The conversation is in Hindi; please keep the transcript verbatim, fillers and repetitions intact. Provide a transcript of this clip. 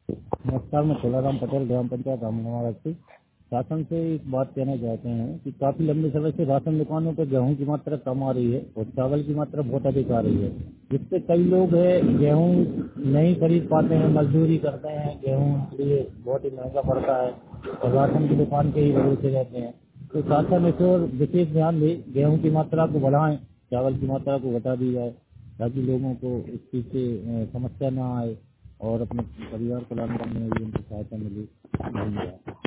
नमस्कार, मैं छोलाराम पटेल, ग्राम पंचायत रामनगर से। शासन से एक बात कहना चाहते हैं कि काफी लंबे समय से राशन दुकानों पर गेहूं की मात्रा कम आ रही है और चावल की मात्रा बहुत अधिक आ रही है, जिससे कई लोग है गेहूं नहीं खरीद पाते हैं, मजदूरी करते हैं, गेहूं के लिए बहुत ही महंगा पड़ता है और राशन की दुकान के ही भरोसे रहते हैं। तो शासन इस ओर विशेष ध्यान दे, गेहूं की मात्रा को बढ़ाएं, चावल की मात्रा को घटा दी जाए ताकि लोगों को इस चीज से अ, समस्या न आए और अपने परिवार को लाने में भी उनको सहायता मिले। धन्यवाद।